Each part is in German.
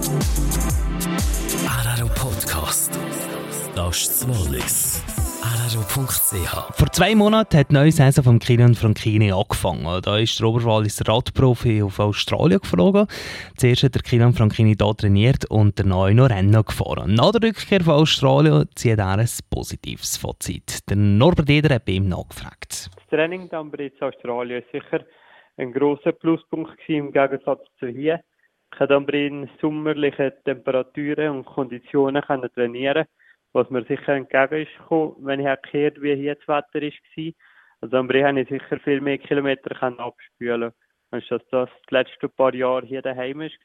RRO Podcast. Das ist das Wallis. RRO.ch. Vor 2 Monaten hat die neue Saison von Kilian Franchini angefangen. Da ist der Oberwalliser Radprofi auf Australien geflogen. Zuerst hat der Kilian Franchini hier trainiert und danach noch Rennen gefahren. Nach der Rückkehr von Australien zieht er ein positives Fazit. Der Norbert Eder hat bei ihm nachgefragt. Das Training dann in Australien war sicher ein grosser Pluspunkt im Gegensatz zu hier. Ich konnte dann in sommerlichen Temperaturen und Konditionen trainieren, was mir sicher entgegen ist gekommen, wenn ich gehört, wie hier das Wetter war. Also am Brie konnte ich sicher viel mehr Kilometer abspülen, als das die letzten paar Jahre hier daheim war.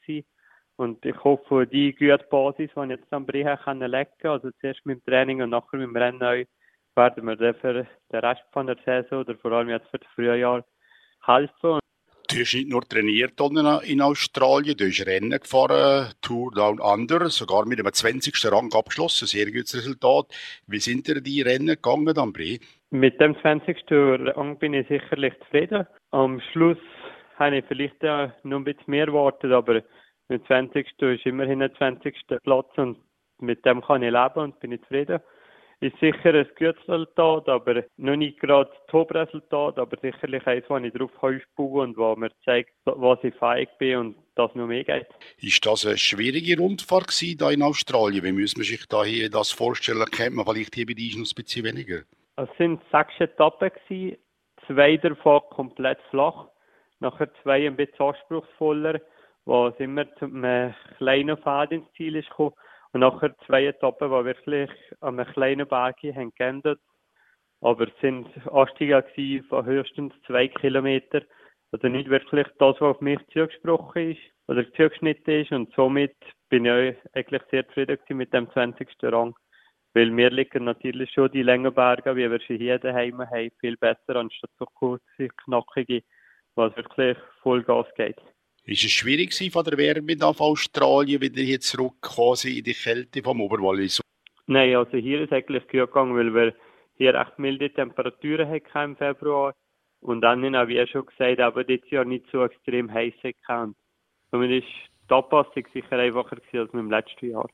Und ich hoffe, die gute Basis, die ich jetzt am Brie legen konnte, also zuerst mit dem Training und nachher mit dem Rennen, werden wir dann für den Rest von der Saison oder vor allem jetzt für das Frühjahr helfen. Du hast nicht nur trainiert in Australien, du hast Rennen gefahren, Tour Down Under, sogar mit einem 20. Rang abgeschlossen, sehr gutes Resultat. Wie sind dir die Rennen gegangen, Ambri? Mit dem 20. Rang bin ich sicherlich zufrieden. Am Schluss habe ich vielleicht noch ein bisschen mehr erwartet, aber mit dem 20. ist immerhin der 20. Platz und mit dem kann ich leben und bin ich zufrieden. Ist sicher ein gutes Resultat, aber noch nicht gerade das Top-Resultat, aber sicherlich eins, wo ich darauf aufbaue und wo mir zeigt, was ich fähig bin und dass noch mehr geht. Ist das eine schwierige Rundfahrt gewesen, da in Australien? Wie muss man sich da hier das vorstellen? Kennt man vielleicht hier bei dir noch ein bisschen weniger? Es sind 6 Etappen gewesen, 2 davon komplett flach, nachher 2 ein bisschen anspruchsvoller, wo es immer zu einem kleinen Pfad ins Ziel ist gekommen. Und nachher 2 Etappen, die wirklich an einem kleinen Berg haben geendet. Aber es sind Anstiege von höchstens 2 Kilometer. Also nicht wirklich das, was auf mich zugesprochen ist oder zugeschnitten ist. Und somit bin ich eigentlich sehr zufrieden mit dem 20. Rang. Weil mir liegen natürlich schon die Längenberge, wie wir sie hier daheim haben, viel besser, anstatt so kurze, knackige, was wirklich Vollgas geht. Ist es schwierig gewesen, von der Wärme auf Australien wieder hier zurückgekommen in die Kälte vom Oberwallis? Nein, also hier ist eigentlich gut gegangen, weil wir hier echt milde Temperaturen hatten im Februar und dann, wie schon gesagt, aber dieses Jahr nicht so extrem heiß hatten. Somit ist die Anpassung sicher einfacher gewesen als im letzten Jahr.